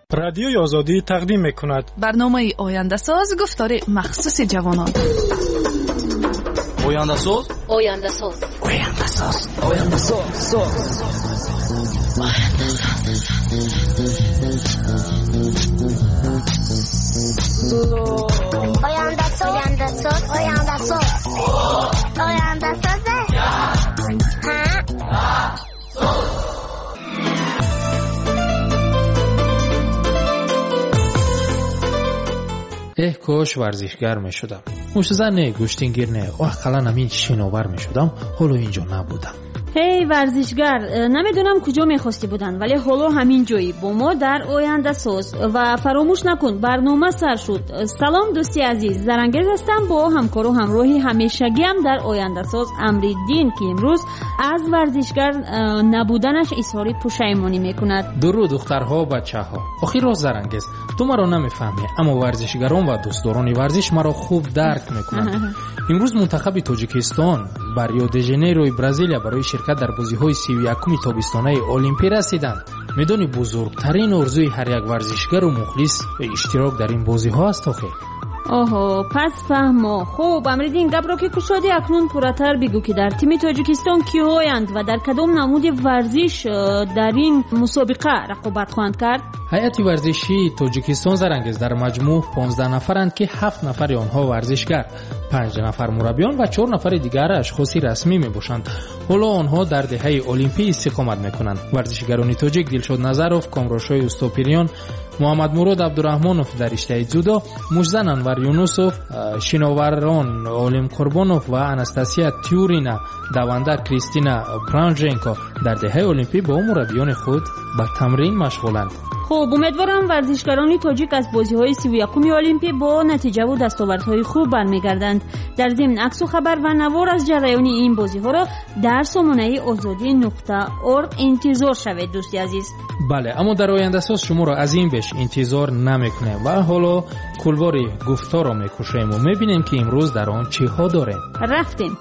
رادیوی آزادی تقدیم می‌کند برنامه آینده ساز گفتار مخصوص جوانان. آینده ساز آینده ساز آینده ساز آینده ساز آینده ساز آینده ساز آینده ساز آینده ساز کاش ورزشگر می شدم. مشتزن نه، گوشتینگیر نه، احقلا همین شناور می شدم. حالا اینجا نبودم. هی ورزشگر، نمیدونم کجا میخواستی بودن ولی حالا همین جایی با ما در آینده ساز. و فراموش نکن برنامه سر شد. سلام دوستی عزیز، زرنگز هستم با همکار و همراهی همیشگی هم در آینده ساز امریدین که امروز از ورزشگر نبودنش اظهار پشیمانی میکند. درود دخترها و بچه‌ها. آخه راز زرنگز، تو مرا نمیفهمی، اما ورزشگران و دوستداران ورزش مرا خوب درک میکنند. امروز منتخب تاجیکستان بر ریو دی ژانیروی برزیلیا برای شرکت در بازی‌های 31 تابستانه المپیک رسیدند. میدونی بزرگترین آرزوی هر یک ورزشگر و مخلص اشتراک در این بازی‌ها است آخه. آها، پس فهمو. خوب امریدین گپ را که کشادی اکنون پورتر بگو که در تیم تاجیکستان کی‌هایند و در کدام نمود ورزش در این مسابقه رقابت خواهند کرد؟ هیئت ورزشی تاجیکستان زرنگز در مجموع 15 نفرند که 7 نفر آنها ورزشگر، 5 نفر مربیان و 4 نفر دیگر اشخاص رسمی میباشند. حالا آنها در دهه المپیک استقامت میکنند. ورزشگران تاجیک دلشاد نظروف، کامراشای استوپیریان، محمد مراد عبدالرحمانوف در رشته جودو، مجزن انور یونوسوف، شناوران عالم قربانوف و اناستاسیا تیورینا، دونده کریستینا پرانژنکو در دهه المپیک با مربیان خود به تمرین مشغولند. خب امیدوارم ورزشگران تاجیک از بازی‌های 31 المپیک با نتیجه و دستاوردهای خوب برمیگردند. در ضمن عکس و خبر و نوار از جریان این بازی‌ها را در سامانه azadi.org انتظار شوید دوستی عزیز. بله، اما در آینده ساز شما را از این بیش انتظار نمیکنه و حالا کلواری گفتار را میکشیم و میبینیم که امروز در آن چی ها داریم. رفتیم.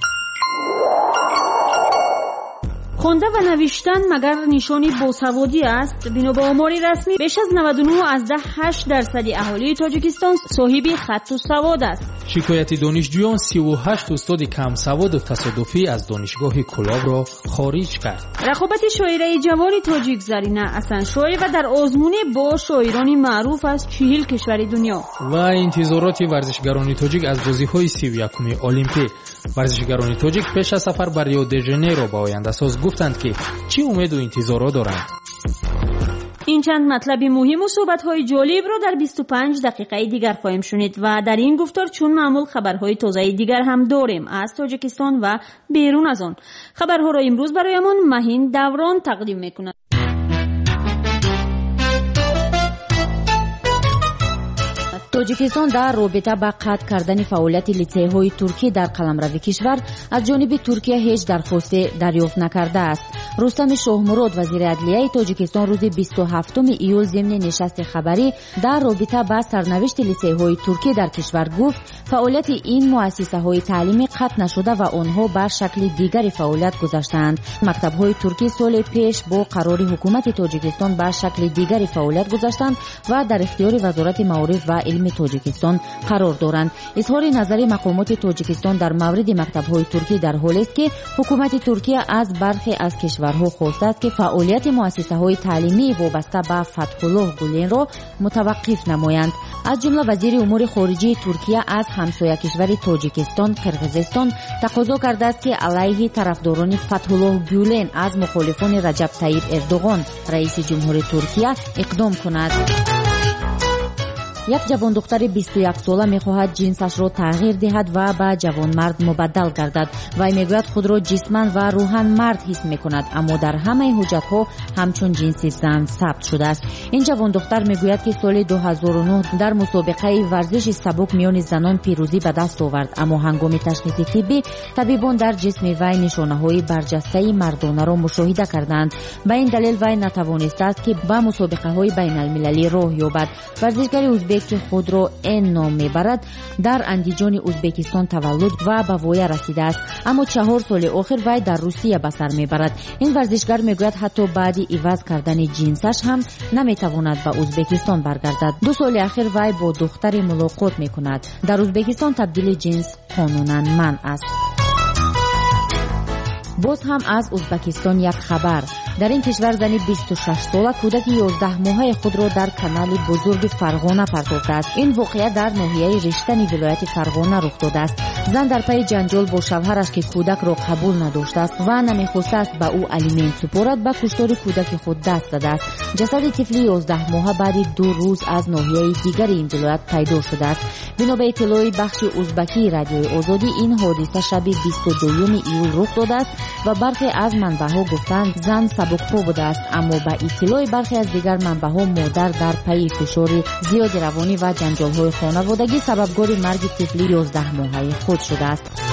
خونده و نوشتن مگر نشانی باسوادی است؟ بنا به آمار رسمی بیش از 99.8% اهالی تاجیکستان صاحب خط و سواد است. شکایت دانشجویان 38 استاد کم سواد و تصادفی از دانشگاه کلاب را خارج کرد. رقابت شاعره جوان تاجیک زرینه اسنشای و در آزمون با شاعران معروف از 40 کشور دنیا و انتظارات ورزشگران تاجیک از بازی‌های 31 المپیک. ورزشگران تاجیک پیش از سفر بر ریو دی ژانیرو با آینده ساز گفتند که چی امید و انتظارات دارند. این چند مطلب مهم و صحبت‌های جالب رو در 25 دقیقه دیگر خواهیم شنید و در این گفتار چون معمول خبرهای تازه دیگر هم داریم از تاجیکستان و بیرون از آن. خبرها را امروز برایمان مهین دوران تقدیم می‌کند. تاجیکستان در رابطه با قطع کردن فعالیت لیسه‌های ترکی در قلمرو کشور از جانب ترکیه هیچ درخواستی دریافت نکرده است. رستم شاهمراد وزیر عدلیه تاجیکستان روز 27 ایول ضمن نشست خبری در رابطه با سرنوشت لیسه‌های ترکی در کشور گفت فعالیت این مؤسسه‌های تعلیمی قطع نشده و آنها به شکل دیگری فعالیت گذاشتند. مکتب‌های ترکی سال پیش با قرار حکومت تاجیکستان به شکل دیگری فعالیت گذاشتند و در اختیار وزارت معارف و علم تاجیکستان قرار دارند. اظهار نظر مقامات تاجیکستان در مورد مکتب‌های ترکی در حالی است که حکومت ترکیه از برخی از کشورها خواسته است که فعالیت مؤسسه‌های تعلیمی وابسته به فتح الله گولن را متوقف نمایند. از جمله وزیر امور خارجه ترکیه از همسایه کشور تاجیکستان قرقیزستان تقاضا کرده است که علیه طرفداران فتح الله گولن از مخالفان رجب طیب اردوغان رئیس جمهور ترکیه اقدام کند. یک جوان دختر 21 ساله می‌خواهد جنسش را تغییر دهد و به جوان مرد مبدل گردد. وی میگوید خود را جسماً و روحاً مرد حس می‌کند اما در همه حجت‌ها همچون جنس زن ثبت شده است. این جوان دختر میگوید که سال 2009 در مسابقه ورزش سبک میان زنان پیروزی به دست آورد اما هنگام تشخیص طبی طبیبان در جسم وی نشانه‌های برجسته مردانه را مشاهده کردند. به این دلیل وی نتوانسته است که به مسابقه‌های بین‌المللی راه یابد. ورزشگر ازبک که خود را این نام میبرد در اندیجان ازبکستان تولد و به وای رسیده است، اما 4 سال آخر وی در روسیه به سر میبرد. این ورزشگر میگوید حتی بعد عوض کردن جنسش هم نمیتواند به ازبکستان برگردد. 2 سال اخیر وی با دختری ملاقات میکند. در ازبکستان تبدیل جنس قانونا منع است. باز هم از ازبکستان یک خبر. در این کشور زنی 26 ساله کودک 11 ماهه خود را در کانال بزرگ فرغانه پرتافته است. این واقعه در ناحیه رشتنی ولایت فرغانه رخ داده است. زن در پی جنجال با شوهرش که کودک را قبول نداشته است و نمیخواسته است به او الیمنت سپارد، به کشتار کودک خود دست داده است. جسد طفل 11 ماهه بعد 2 روز از ناحیه دیگر این ولایت پیدا شده است. بنا به اطلاع بخش ازبکی رادیوی آزادی، این حادثه شب 22 ایول رخ داده است و برخی از منبع‌ها گفتند زن سبک‌پا بوده است، اما به اطلاع برخی از دیگر منبع‌ها مادر در پی فشار زیاد روانی و جنجال‌های خانوادگی سببگار مرگ طفل 11 ماهه خود شده است.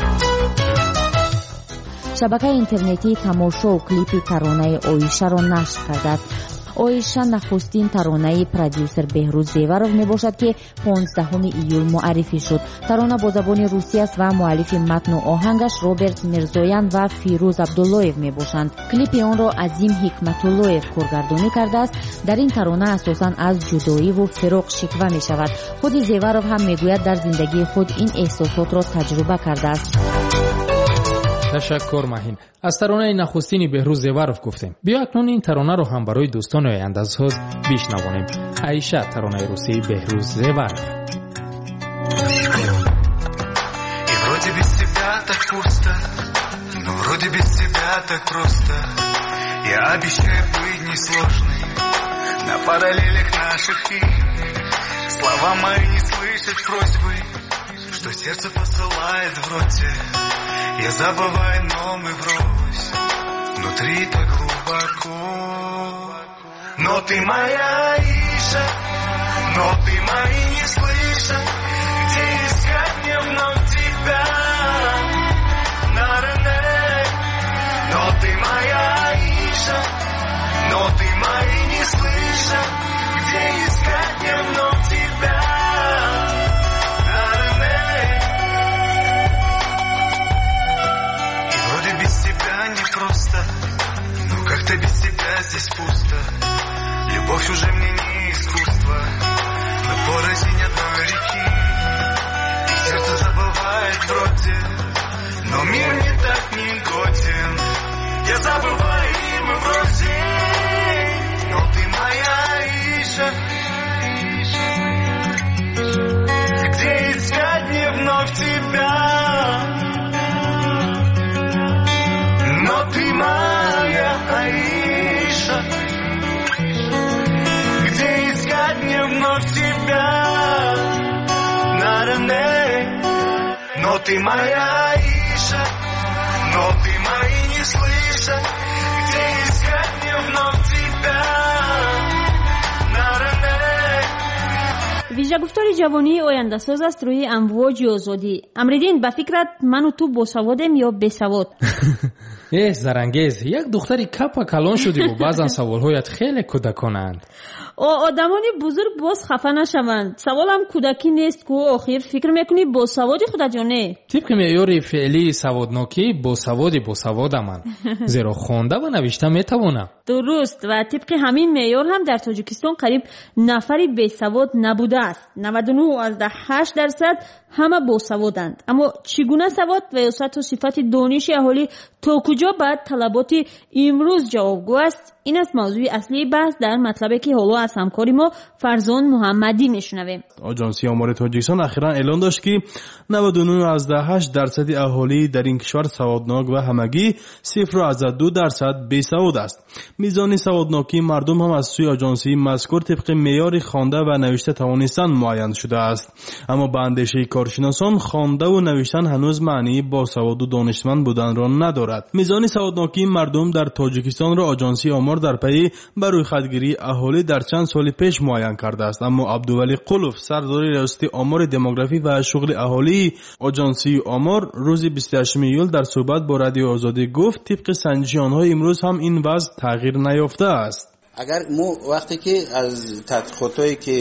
شبکه اینترنتی تماشا و کلیپ ترانه آیشه را نشر کرده است. آیشه نخستین ترانه پرودیوسر بهروز زیورов می باشد که 15 ایول معرفی شد. ترانه با زبان روسی است و مؤلف متن و آهنگش رابرت میرزویان و فیروز عبداللهیو می باشند. کلیپ آن را عظیم حکمت‌اللهیو کارگردانی کرده است. در این ترانه اساساً از جدایی و فراق شکوه می شود. خود زیورov هم می گوید در زندگی خود این احساسات را تجربه کرده است. تشکر مهین. از ترانه نخستین بهروز زیورov گفتیم. بیا اکنون این ترانه رو هم برای دوستان آینده‌ساز بشنوانیم. عایشه، ترانه روسی بهروز زیورov. И вроде без тебя так пусто, но вроде без тебя так просто. Я обещаю быть несложной на параллелях наших фильмов. Слова мои не слышать просьбы, что сердце посылает в роте. Я забываю, но мы врозь, внутри так глубоко. Но ты моя Аиша, но ты мои не слышат. Где искать мне вновь тебя? Но ты моя Аиша, но ты мои не слышат. Где искать мне вновь тебя? Как-то без тебя здесь пусто. Любовь уже мне не искусство, но порознь одной реки. И сердце забывает вроде, но мир не так не годен. Я забываю, и мы вроде. Но ты моя Аиша. Где искать мне вновь тебя? Но ты моя Аиша, где искать мне вновь тебя? Но ты моя Аиша, но ты мои не слышат. Где искать мне вновь тебя? ویژه‌گفتاری جوانی آینده‌ساز است روی امواج آزادی. امریدین به فکرت من و تو باسوادیم یا بیسواد؟ زرنگیز، یک دختری کپا کلان شدی و بعضا سوالهایت خیلی کودکانند. آدمانی بزرگ باز خفه نشوند. سوالم کودکی نیست که آخر فکر میکنی باسوادی خدا جانه. طبق معیار فعلی سوادناکی باسوادم من. زیرا خوانده و نوشته میتوانم. درست، و طبق همین معیار هم در تاجیکستان قریب نفری بیسواد نبوده است. 99.8% همه باسوادند. اما چگونه سواد و یاست و صفت دانش اهالی تا کجا باید طلبات امروز جوابگو است؟ این است موضوع اصلی بحث در مطلبی که حالا از همکاری ما فرزان محمدی میشنویم. آژانسی آمار تاجیکستان اخیراً اعلام داشت که 99.8% اهالی در این کشور سوادناک و همگی 0.2% بیسواد است. میزان سوادناکی مردم هم از سوی آژانسی مذکور طبق معیار خوانده و نوشته توانستن معین شده است. اما به اندیشه کارشناسان خوانده و نوشتن هنوز معنی باسواد و دانشمند بودن را ندارد. میزان سوادناکی مردم در تاجیکستان را آژانسی آمار در پی برای خودگیری اهالی در چند سال پیش معین کرده است. اما عبدالولی قلوف، سردار ریاست آمار دموگرافی و شغل اهالی آژانسی آمار، روز 28 ایول در صحبت با رادیو آزادی گفت طبق سنجش آنها امروز هم این وضع تغییر نیافته است. اگر ما وقتی که از تحقیقاتی که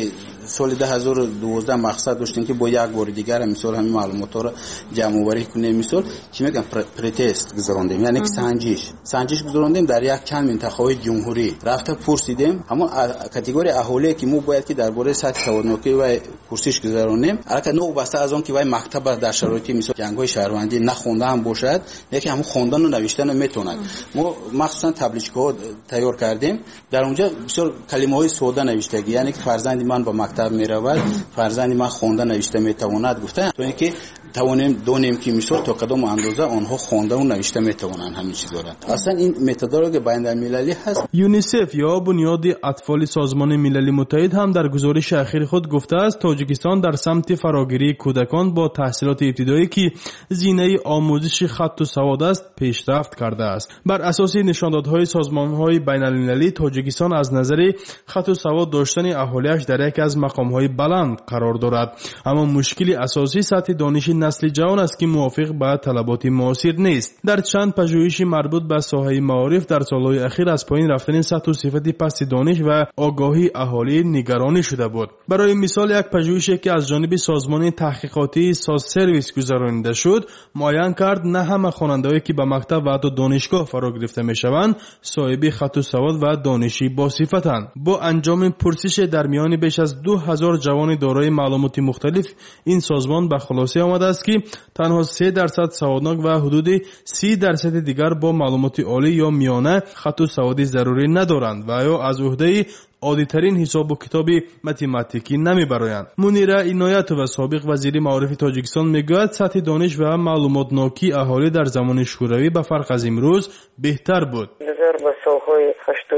سال 2012 مقصد داشتیم که با یک بار دیگر مثلا همین معلومات رو جمع آوری کنیم. مثلا چی میگن پرتست گذراندیم، یعنی سنجش گذراندیم در یک چند منطقه‌های جمهوری. رفته پرسیدیم اما کاتگوری اهالی که ما باید که درباره سطح سوادناکی و پرسش گذرانیم، البته نو بسته از اون که وای مکتب در شرایطی مثل جنگ‌های شهروندی نخونده هم باشد، یکی همون خواندن و نوشتن میتونه. ما مخصوصا تبلیغات تیار کردیم، در اونجا بسیار کلمه‌های ساده نوشتگی، یعنی که فرزند من با مکتب میرود، فرزند من خوانده نوشته میتواند گفته، تو اینکه توانیم دونیم که مثلا تا کدام اندازه آنها خوانده و نوشته میتوانند همین چیزا را. اصلا این متدولوژی بین‌المللی هست. یونیسف یا بنیاد اطفال سازمان ملل متحد هم در گزارش اخیر خود گفته است تاجیکستان در سمت فراگیری کودکان با تحصیلات ابتدایی که زینه آموزش خط و سواد است پیشرفت کرده است. بر اساس نشاندادهای سازمان‌های بین‌المللی تاجیکستان از نظر خط و سواد داشتن اهالیش در یک از مقام‌های بلند قرار دارد، اما مشکلی اساسی سطح دانش نسل جوان است که موافق با طلبات معاصر نیست. در چند پژوهش مربوط به ساحه معارف در سالهای اخیر از پایین رفتن سطح و صفت پست دانش و آگاهی اهالی نگرانی شده بود. برای مثال یک پژوهشی که از جانب سازمان تحقیقاتی ساز سرویس گذرانیده شد معین کرد نه همه خواننده‌ای که به مکتب و حتی دانشگاه فرا گرفته میشوند صاحب خط و سواد و دانشی با صفتند. با انجام پرسش در میان بیش از 2000 جوان دارای معلومات مختلف این سازمان به خلاصه آمده است که تنها 3% سوادناک و حدود 30% دیگر با معلومات عالی یا میانه خط و سواد ضروری ندارند و یا از عهده عادی‌ترین حساب و کتاب متماتیکی نمیبرایند. منیره عنایت و سابق وزیر معارف تاجیکستان میگوید سطح دانش و معلومات ناکی اهالی در زمان شوروی به فرق از امروز بهتر بود. نظر به سالهای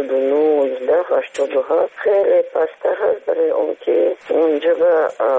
89 87 خیلی پسته هست برای اون که اونجا به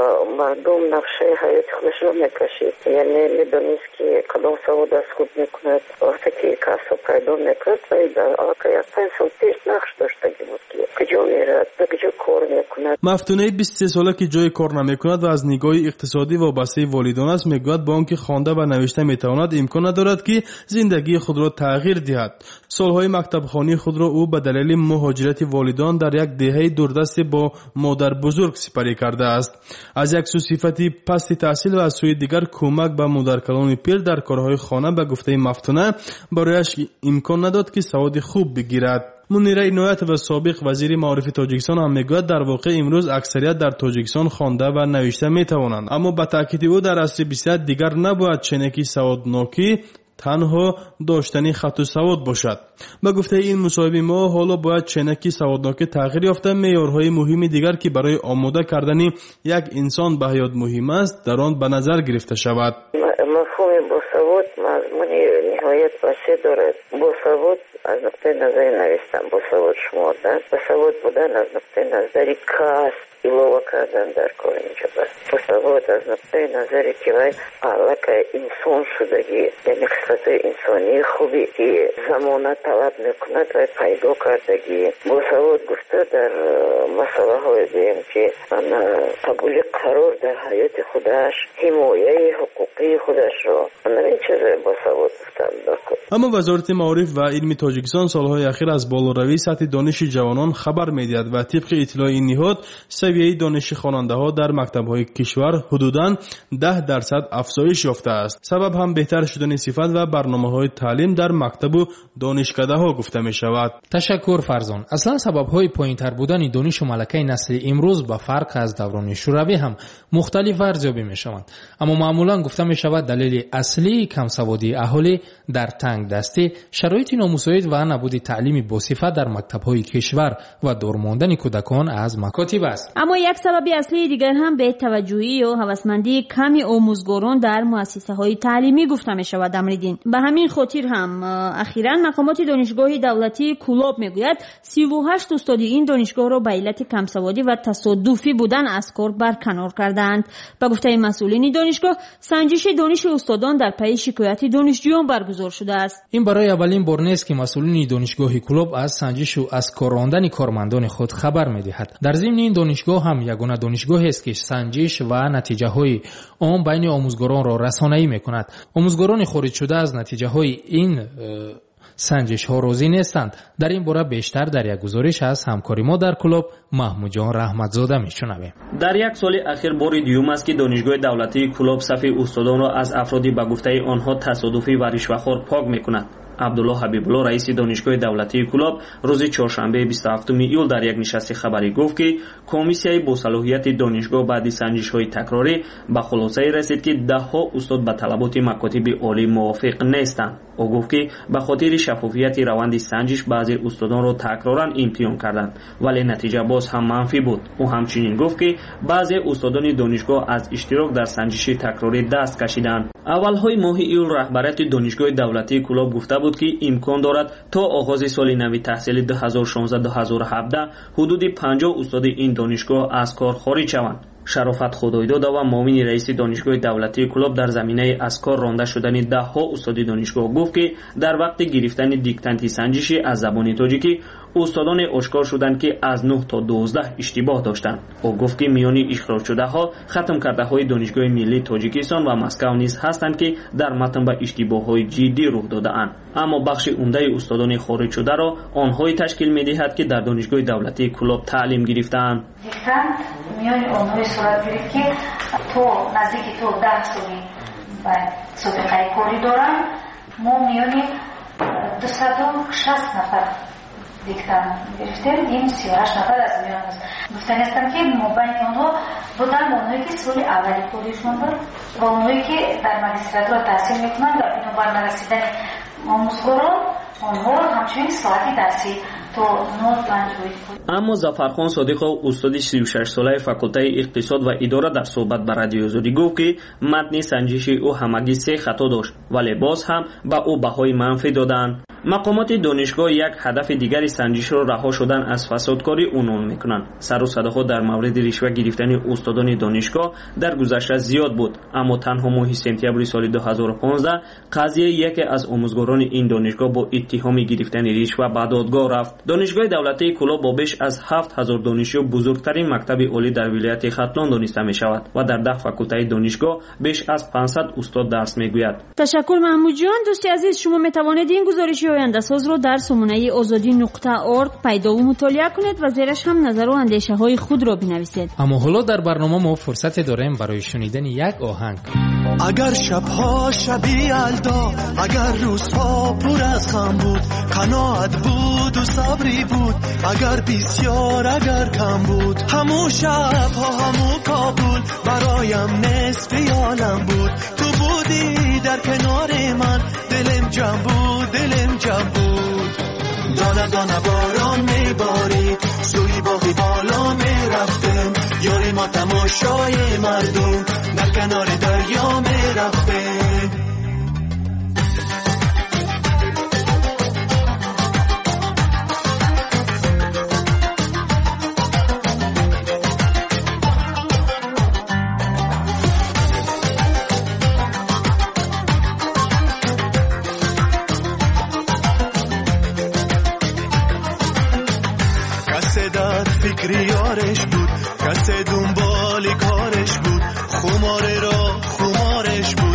مردم نقشه حیات خودش رو میکشید، یعنی میدونست که کدام سواد از خود میکند. وقتی که کسب پیدا میکرد باید آقا یک 5 سال پیش نقش داشته بود که کجا میرد و کجا کار میکند. مفتونه 23 ساله که جای کار نمیکند و از نگاه اقتصادی وابسته والدان است میگوید با آنکه خوانده و نوشته میتواند امکان ندارد که زندگی خود را تغییر دهد. سالهای مکتب خوانی خود را او به دلیل مهاجرت والدان در یک دهه دوردست با مادر بزرگ سپری کرده است. از یک سو صفتی پست تحصیل و از سوی دیگر کمک به مادرکلان پیر در کارهای خانه به گفته مفتونه برایش امکان نداد که سواد خوب بگیرد. منیره عنایت و سابق وزیر معارف تاجیکستان هم میگوید در واقع امروز اکثریت در تاجیکستان خوانده و نوشته میتوانند، اما به تاکید او در عصر 21 دیگر نباید چنکی سوادناکی تنها داشتنی خط و سواد باشد. به گفته این مصاحبه ما حالا باید چنکی سوادناکی تغییر یافته معیارهای مهم دیگر که برای آماده کردن یک انسان به حیات مهم است در آن به نظر گرفته شود. مفهوم با سواد مضمونی نهایت وسیع دارد. با سواد از نقطه نظر نوشتن، با سواد شمردن، با سواد بودن از نقطه نظر کسب علاوه کردن در کار اینجا بست. با سواد از نقطه نظری که باید علاقه انسان شدگی، یعنی خصلت انسانی خوبی که زمانه طلب میکند و پیدا کردگی. با سواد گفته در مسئله های دیم که قبول قرار در حیات خودش، حمایه حقوقی خودش را این چیز با سواد گفتن داخل. اما وزارت معارف و علم تاجیکستان سالهای اخیر از بالاروی سطح دانش جوانان خبر میدهد و طبق اطلاع این نهاد سویه دانش خواننده‌ها در مکتب‌های کشور حدوداً 10% افزایش یافته است. سبب هم بهتر شدن صفت و برنامه‌های تعلیم در مکتب و دانشکده‌ها گفته می‌شود. تشکر فرزان. اصلا سبب‌های پایین‌تر بودن دانش و ملکه نسل امروز با فرق از دوران شوروی هم مختلف ارزیابی می‌شوند، اما معمولاً گفته می‌شود دلیل اصلی کم سوادی اهالی در تنگ دستی، شرایط نامساعد و نبود تعلیم با صفت در مکتب‌های کشور و دور ماندن کودکان از مکاتب است. اما یک سبب اصلی دیگر هم به توجهی و هوسمندی کمی آموزگاران در مؤسسه‌های تعلیمی گفته می‌شود. امریدین به همین خاطر هم اخیراً مقامات دانشگاه دولتی کولاب میگوید 38 استاد این دانشگاه را به علت کم سوادی و تصادفی بودن از کار برکنار کردند. به گفته مسئولین دانشگاه سنجش دانش استادان در پی شکایت دانشجویان برگزار شده است. این برای اولین بار نیست که مسئولین دانشگاه کولاب از سنجش و از کار راندن کارمندان خود خبر می‌دهند. در ضمن این دانشگاه هم یگانه دانشگاهی است که سنجش و نتیجه‌های آن بین آموزگاران را رسانه‌ای می‌کند. آموزگاران خارج شده از نتیجه‌های این سنجش ها روزی نیستند. در این باره بیشتر در یک گزارش از همکاری ما در کلوب محمود جان رحمتزاده میشنویم. در یک سال اخیر بار دیوم است که دانشگاه دولتی کلوب صف استادان را از افرادی به گفته آنها تصادفی و رشوه‌خوار پاک میکند. عبدالله حبیب‌الله رئیس دانشگاه دولتی کلوب روز چهارشنبه 27 ایول در یک نشست خبری گفت که کمیسیای با صلاحیت دانشگاه بعد سنجش‌های تکراری به خلاصه رسید که ده‌ها استاد به طلبات مکاتب عالی موافق نیستند. او گفت که به خاطر شفافیت روند سنجش بعضی استادان را تکرارا امتحان کردند ولی نتیجه باز هم منفی بود. او همچنین گفت که بعضی استادان دانشگاه از اشتراک در سنجش تکراری دست کشیدند. اولهای ماه ایول رهبریت دانشگاه دولتی کلوب گفته بود که امکان دارد تا آغاز سال نوی تحصیلی 2016-2017 حدود 50 استاد این دانشگاه از کار خارج شوند. شرافت خدایداد و معاون رئیس دانشگاه دولتی کلوب در زمینه از کار رانده شدن ده‌ها استاد دانشگاه گفت که در وقت گرفتن دیکتانت سنجشی از زبان تاجیکی استادان اشکار شدند که از 9 تا 12 اشتباه داشتند. او گفت که میان اخراج شده ها ختم کرده های دانشگاه ملی تاجیکستان و مسکو نیز هستند که در متن به اشتباه های جدی رخ داده اند. اما بخش عمده استادان خارج شده را آنهایی تشکیل می‌دهد که در دانشگاه دولتی کلوب تعلیم گرفتند. دیکتانت میان آنهایی صورت گرفت که تو نزدیک تو 10 سالی باید سابقه کاری دارند. ما میان 260 نفر دیکتانت گرفتیم. این 38 نفر از میان است. گفتن هستم که ما بین آنها بودن اونهایی که سال اولی کاریشون بود و اونهایی که در ماجستراتور تحصیل میکنند و بنابر نرسیدن آموزگاران آنها همچنین ساعتی درسی تو 9-5 اما ظفرخان صادق استاد 36 ساله فاکولته اقتصاد و اداره در صحبت با رادیو آزادی گفت که متن سنجشی او همگی 3 خطا داشت ولی باز هم به او بهای منفی دادند. مقامات دانشگاه یک هدف دیگری سنجش را رها شدن از فسادکاری عنوان میکنند. سر و صداها در مورد رشوه گرفتن استادان دانشگاه در گذشته زیاد بود، اما تنها ماه سپتامبر سال 2015 قضیه یکی از آموزگاران این دانشگاه با اتهام گرفتن رشوه به دادگاه رفت. دانشگاه دولتی کلوب با بیش از 7000 دانشجو بزرگترین مکتب عالی در ولایت ختلان دانسته می شود و در 10 فاکولته دانشگاه بیش از 500 استاد درس میگوید. تشکر محمود جان. دوستی عزیز، شما می توانید این گزارش آینده ساز رو در سامانه azadi.org پیدا و مطالعه کنید و زیرش هم نظر و اندیشه های خود رو بنویسید. اما حالا در برنامه ما فرصت داریم برای شنیدن یک آهنگ. اگر شبها شبی یلدا، اگر روزها پر از غم بود، قناعت بود و صبری بود، اگر بسیار اگر کم بود، همو شبها همو کابل برایم نصف عالم بود. تو بودی در کنار من، دلم جمع بود، دلم جمع بود. دانه دانه باران میبارید، سوی باقی بالا میرفتم، یاری ما تماشای مردم در کنار دریا میرفتم. فکری یارش بود، کسی دنبال کارش بود، خمارش بود،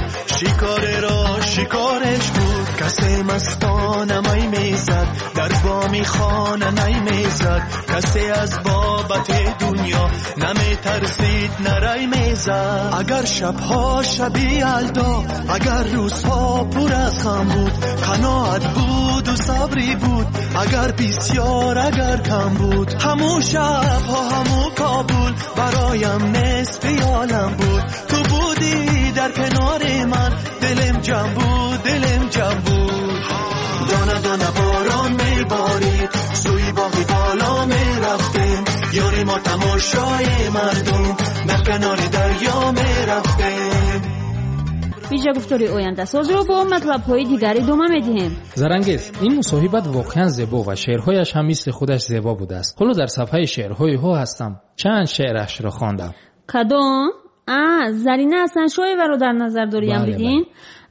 شکارش بود. کسی مستانه می میزد، در بامی خانه نمیزد، کسی از بابت دنیا نمی ترسید نرای میزد. اگر شبها شبی یلدا، اگر روزها پر از غم بود، قناعت بود و صبری بود، اگر بسیار اگر کم بود، همو شبها همو کابل برایم نصف عالم بود. تو بودی در کنار من، دلم جمع بود، دلم جمع بود. دانه دانه باران میبارید، سوی باقی بالا میرفتیم، یاری ما تماشای مردم در کنار دریا میرفتیم. ویژه گفتاری آینده ساز رو با مطلب‌های دیگری ادامه می‌دهیم. زرنگیز، این مصاحبت واقعا زیبا و شعرهایش هم مثل خودش زیبا بوده است. حالا در صفحه شعرهای ها هستم. چند شعرش را خواندم. کدام؟ زرینه حسن شایو رو در نظر داریم بله بدین.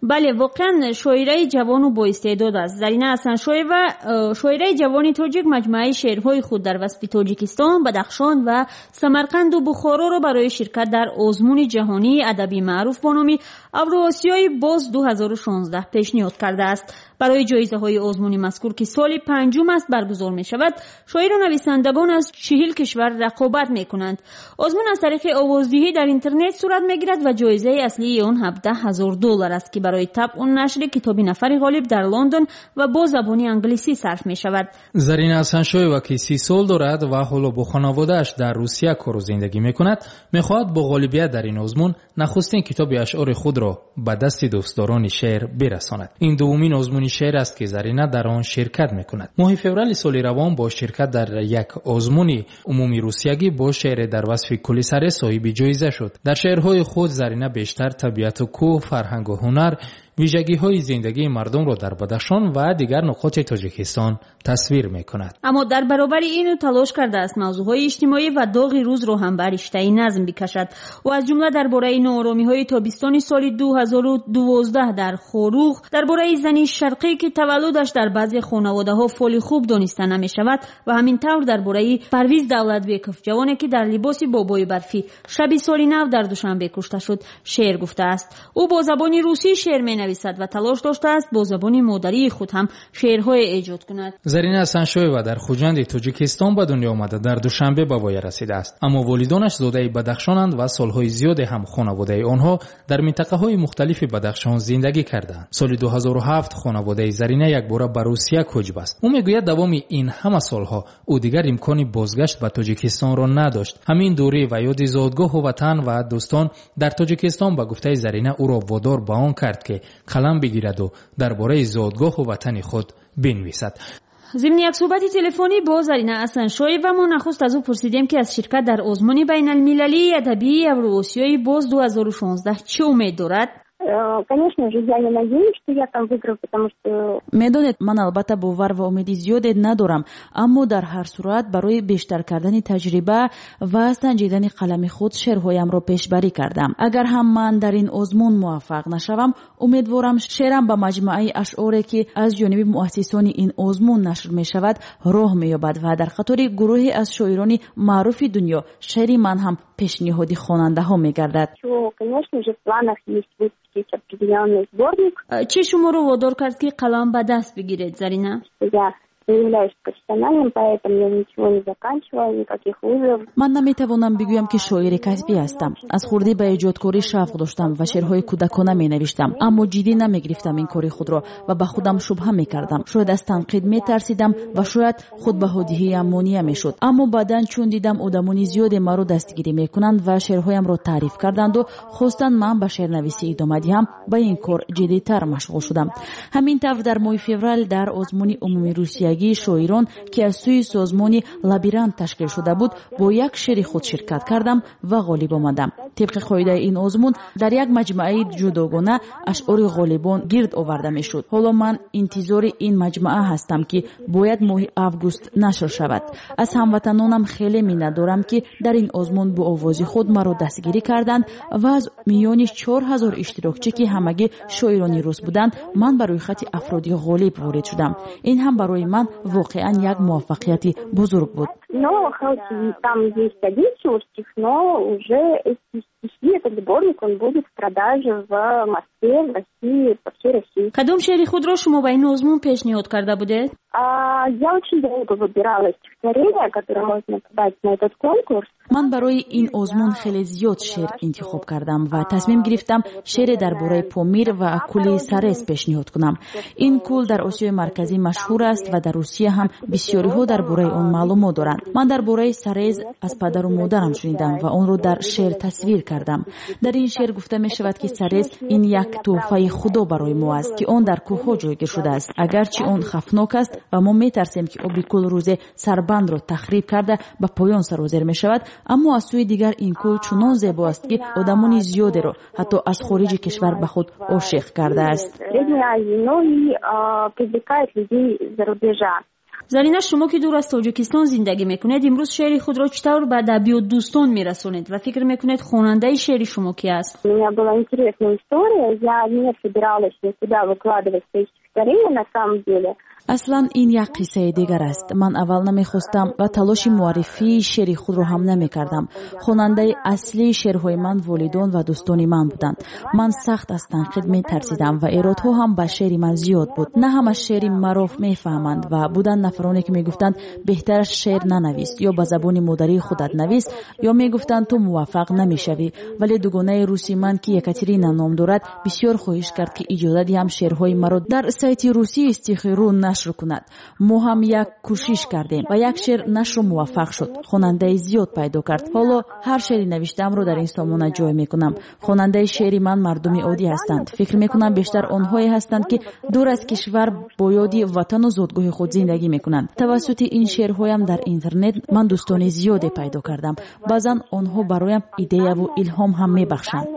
بله واقعا شاعره جوان و با استعداد است. زرینه حسنشویوا شاعره جوان تاجیک مجموعه شعرهای خود در وصف تاجیکستان، بدخشان و سمرقند و بخارا را برای شرکت در آزمون جهانی ادبی معروف با نام اوراسیای باز 2016 پیشنهاد کرده است. برای جایزه های آزمونی مذکور که سال پنجم است برگزار می شود، شاعر و نویسندگان از 40 کشور رقابت می کنند. آزمون از طریق آوازدهی در اینترنت صورت می گیرد و جایزه اصلی آن $17,000 است که برای طبع و نشر کتاب نفر غالب در لندن و با زبان انگلیسی صرف می شود. زرینه حسنشویوا که 30 سال دارد و حالا با خانواده‌اش در روسیه کار و زندگی می کند، می خواهد با غالبیت در این آزمون نخستین کتاب اشعار خود را به دست دوستداران شعر برساند. این دومین آزمون شعر است که زرینه در آن شرکت میکند. ماه فوریه سال روان با شرکت در یک آزمون عمومی روسیگی با شعر در وصف کلیسر صاحب جایزه شد. در شعرهای خود زرینه بیشتر طبیعت و کوه، فرهنگ و هنر، ویژگی‌های زندگی مردم را در بدخشان و دیگر نقاط تاجیکستان تصویر می‌کند. اما در برابر این تلاش کرده است موضوعهای اجتماعی و داغ روز را هم بر رشته نظم بکشد و از جمله درباره ناآرامی‌های تابستان سال 2012 در خاروخ، درباره زنی شرقی که تولدش در بعضی خانواده‌ها فال خوب دانسته نمی‌شود و همینطور درباره پرویز دولتبیکوف، جوانی که در لباس بابای برفی شب سال نو در دوشنبه کشته شد شعر گفته است. او با زبان روسی شعر می‌نویسد و تلاش داشته است با زبان مادری خود هم شعرهای ایجاد کند. زرینه حسنشویوا در خوجند تاجیکستان به دنیا آمده در دوشنبه به وای رسیده است، اما والدانش زاده بدخشانند و سالهای زیادی هم خانواده آنها در منطقه‌های مختلف بدخشان زندگی کردند. سال 2007 خانواده زرینه یک بار به روسیه کوچ بست. او میگوید دوام این همه سالها او دیگر امکان بازگشت به تاجیکستان را نداشت. همین دوری و یاد زادگاه و وطن و دوستان در تاجیکستان به گفته زرینه او را وادار به آن کرد که قلم بگیرد و درباره زادگاه و وطن خود بنویسد. ضمن یک صحبت تلفنی با زرینه حسنشویوا ما نخست از او پرسیدیم که از شرکت در آزمون بین المللی ادبی اوراسیای باز 2016 چه امید دارد؟ Конечно же, я не надеюсь, что я там выиграю, потому что... медонед ман албатта бовар ва умеди зиёде надорам, аммо дар ҳар сурат барои бештар кардани таҷриба ва санҷидани қалами худ шеърҳоямро пешбарӣ кардам. агар ҳам ман дар ин озмун муваффақ нашавам, умедворам шеърам ба маҷмӯаи ашъоре ки аз ҷониби муассисони ин озмун нашр мешавад роҳ меёбад ва дар қатори гурӯҳе аз шоирони маъруфи дунё шеъри ман ҳам пешниҳоди хонандаҳо мегардад. Конечно же, в планах есть выпустить определенный сборник. چه شما رو وادار کرد که قلم به دست بگیرید زرینه؟ Я не являюсь профессиональным поэтом, я ничего не заканчиваю, никаких вузов. من نمیتوانم بگویم که شاعر کسبی هستم. از خردی به ایجادکاری شوق داشتم و شعرهای کودکانه مینوشتم، اما جدی نمیگرفتم این کاری خود را و به خودم شبهه میکردم. شاید از تنقید میترسیدم و شاید خود به هدیه مانع میشد. اما بعداً چون دیدم آدمانی زیاد مرا دستگیری میکنند و شعرهایم را تعریف کردند و خواستند من به شعرنویسی ادامه دهم، به این کار جدی‌تر مشغول شدم. همین طور در ماه فوریه در آزمون عمومی روسیه شاعران که از سوی سازمان لابیرانت تشکیل شده بود با یک شعر خود شرکت کردم و غالب آمدم. طبق قاعده این آزمون در یک مجموعه جداگانه اشعار غالبان گرد آورده میشد. حالا من انتظار این مجموعه هستم که باید ماه آگوست نشر شود. از هموطنانم خیلی مینت دارم که در این آزمون با آواز خود مرا دستگیری کردند و از میان 4000 اشتراکچی که همگی شاعران روس بودند من بر روی خط افرادی غالب وارد شدم. این هم برای من واقعا یک موفقیت بزرگ بود. Но хоть там есть 11 стих, но уже эти стихи, этот сборник, он будет в продаже в Москве, в России, по всей России. کدام شعر خود را شما به این آزمون پیشنهاد کرده بودید؟ Я очень долго выбирала стихотворения, которые можно подать на этот конкурс. من برای این آزمون خیلی زیاد شعر انتخاب کردم و تصمیم گرفتم شعر درباره پامیر و کل سرس پیشنهاد کنم. این کل در آسیای مرکزی مشهور است و در روسیه هم بسیاری ها درباره آن معلومات دارند. من درباره سرس از پدر و مادرم شنیدم و آن را در شعر تصویر کردم. در این شعر گفته می شود که سرس این یک تحفه خدا برای ما است که آن در کوه‌ها جایگیر شده است. اگرچه آن خفناک است و ما می ترسیم که آب کل روز سربند را تخریب کرده به پایان سرازیر می شود، اما از سوی دیگر این کل چنان زیبا است که آدمان زیادی را حتی از خارج کشور به خود عاشق کرده است. زرینا، شما که دور از تاجیکستان زندگی میکنید، امروز شعر خود را چطور به ادبیات دوستان میرسونید و فکر میکنید خواننده شعر شما کی است؟ У меня была интересная история. Я не собиралась никуда выкладывать свои стихотворения на самом деле. اصلا این یک قصه دیگر است. من اول نمیخواستم و تلاش معرفی شعر خود را هم نمیکردم. خواننده اصلی شعرهای من والدان و دوستان من بودند. من سخت از تنقید میترسیدم و ایرادها هم به شعر من زیاد بود. نه همه شعر معروف میفهمند و بودند نفرانی که میگفتند بهترش شعر ننویس یا به زبان مادری خودت نویس، یا میگفتند تو موفق نمیشوی. ولی دوگانه روسی من که یکاترینا نام دارد بسیار خواهش کرد که اجازه دهم شعرهای مرا در سایت روسی استیخرو نشر کند. ما هم یک کوشش کردیم و یک شعر نشر موفق شد. خواننده زیاد پیدا کرد. حالا هر شعری نوشتم رو در این سامانه جای میکنم. خواننده شعری من مردمی عادی هستند. فکر میکنم بیشتر آنهایی هستند که دور از کشور با یاد وطن و زادگاه خود زندگی میکنند. توسط این شعرهایم در اینترنت من دوستان زیادی پیدا کردم. بعضا آنها برایم ایده و الهام هم میبخشند.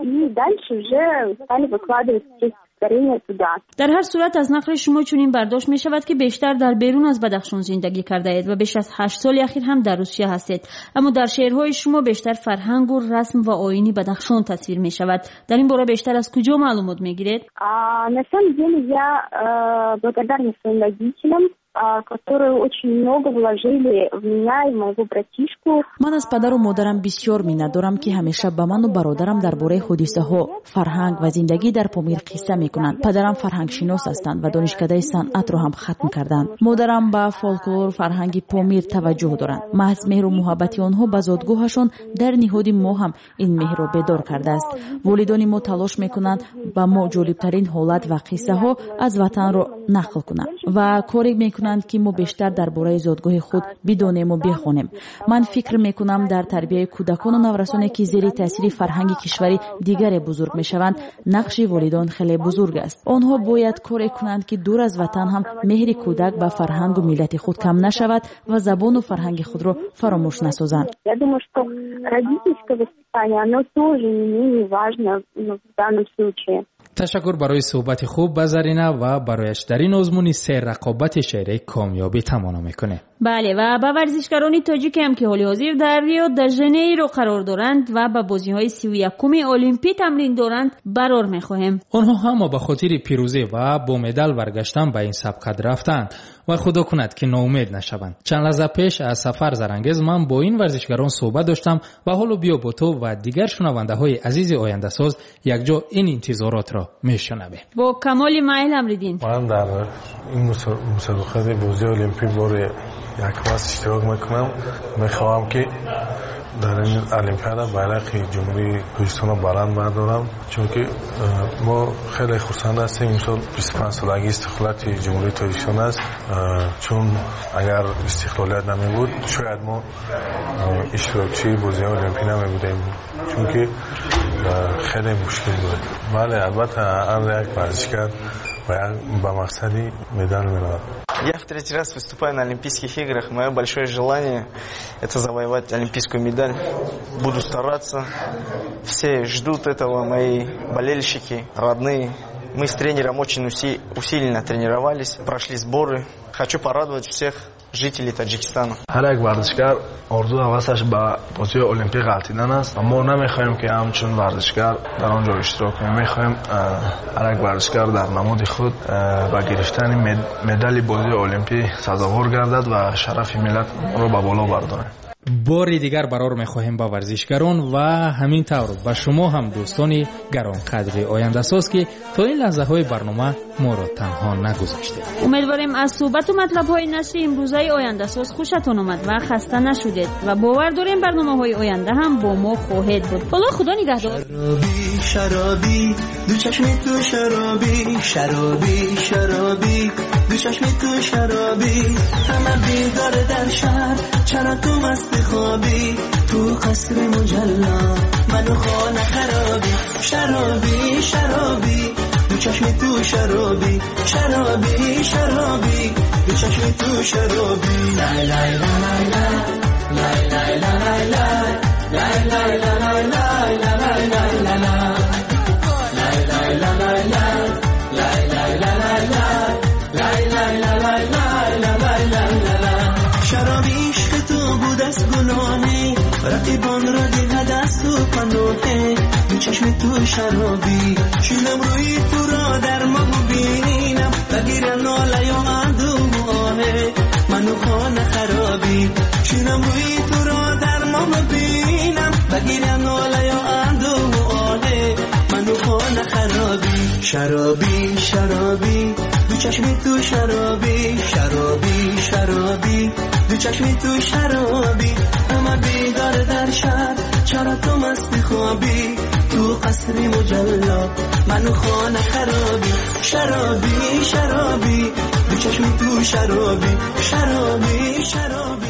در هر صورت از نقل شما چنین برداشت می شود که بیشتر در بیرون از بدخشان زندگی کرده اید و بیش از 8 سال اخیر هم در روسیه هستید، اما در шеърҳои شما بیشتر فرهنگ و رسم و آیین بدخشان تصویر می شود. در این باره بیشتر از کجا معلومات می گیرید؟ На самом деле я благодарна своим родителям, которые очень много вложили в меня и моего братишку. من از پدر و مادرم بسیار می‌ندارم که همیشه به من و برادرم درباره حادثه‌ها، فرهنگ و زندگی در پامیر قصه می‌کنند. پدرم فرهنگ شناس هستند و دانشکده صنعت را هم ختم کردند. مادرم به فولکلور فرهنگ پامیر توجه دارند. محض مهر و محبت آنها به زادگاهشان در نهاد ما هم این مهر را بیدار کرده است. والدان ما تلاش می‌کنند با ما جالب‌ترین حالت و قصه‌ها از وطن را نقل کنند و کاری می‌کنند که ما بیشتر درباره زادگاه خود بدانیم و بخوانیم. من فکر میکنم در تربیت کودکان و نوجوانانی که زیر تاثیر فرهنگ کشوری دیگری بزرگ میشوند، نقش والدان خیلی بزرگ است. آنها باید کاری کنند که دور از وطن هم مهر کودک به فرهنگ و ملت خود کم نشود و زبان و فرهنگ خود را فراموش نسازند. Я думаю, что родительское воспитание, оно тоже не менее важно в данном случае. تشکر برای صحبت خوب با زرینا و برایش در این آزمون سه رقابت شعری کامیابی تمنا میکنه. بله، و با ورزشکاران تاجیک هم که حال حاضر در ریو د ژنیرو قرار دارند و با بازی‌های 31 المپیک تمرین دارند برار می‌خواهیم. آنها هم به خاطر پیروزی و با مدال برگشتن به این سبقت رفتند و خدا کند که ناامید نشوند. چند لحظه پیش از سفر زرانگیز من با این ورزشکاران صحبت داشتم و حالا بیا با تو و دیگر شنونده‌های عزیز آینده ساز یک جا این انتظارات را میشنویم. با کمال میل امریدین. من در این مسابقات بازی المپیک بار یک بار اشتراک میکنم. میخواهم که در این المپیادا بیرق جمهوری تاجیکستان را بلند بردارم، چون که ما خیلی خرسند هستیم. امسال 25 سالگی استقلالیت جمهوری تاجیکستان است، چون اگر استقلالیت نمی بود شاید ما اشتراکچی بازی المپیک نمی بودیم، چون که خیلی مشکل بود. بله، البته هر یک ورزشکار по мақсади медаль мирад. Я в третий раз выступаю на Олимпийских играх. Мое большое желание – это завоевать олимпийскую медаль. Буду стараться. Все ждут этого, мои болельщики, родные. Мы с тренером очень усиленно тренировались, прошли сборы. Хочу порадовать всех жителей Таджикистана. هر یک ورزشکار آرزو و هوسش به بازی المپیک رسیدن است. ما نمیخوایم که همچون ورزشکار در آنجا اشتراک کنیم. میخوایم هر یک ورزشکار در نماد خود به گرفتن مدال بازی المپیک سزاوار گردد و شرف ملت را به بالا بردارد. باری دیگر برار میخواهیم با ورزشکاران و همین طور با شما هم دوستانی گران قدر آینده ساز که تا این لحظه های برنامه ما را تنها نگذاشتید. امیدواریم از صحبت و مطلب های نشر امروزه آینده ساز خوشتون آمد و خسته نشدید و باور داریم برنامه های آینده هم با ما خواهید بود. حالا خدا نگهدار. شرابی دو چشم تو شرابی، شرابی شرابی دو چشم تو شرابی، همه بیدار در شهر چرا تو مست خوابی، تو قصر مجلا منو خانه خرابی، شرابی شرابی دو چشم تو شرابی، شرابی شرابی دو چشم تو شرابی، لای لای لای لای لای لای لای لای لای لای لای لای لای لای لای رقیبان را دیده دست و پناهه دو چشم تو شرابی شیلم روی تو را در ما ببینم بگیر ناله یا اندوم و آهه منو خانه خرابی شیلم روی تو را در ما ببینم بگیر ناله یا اندوم و آهه منو خانه خرابی شرابی شرابی دو چشم تو شرابی شرابی شرابی دو چشم تو شرابی اما بیدار در شهر چرا تو مستی خوابی تو قصری مجلا منو خانه خرابی شرابی شرابی دو چشم تو شرابی شرابی شرابی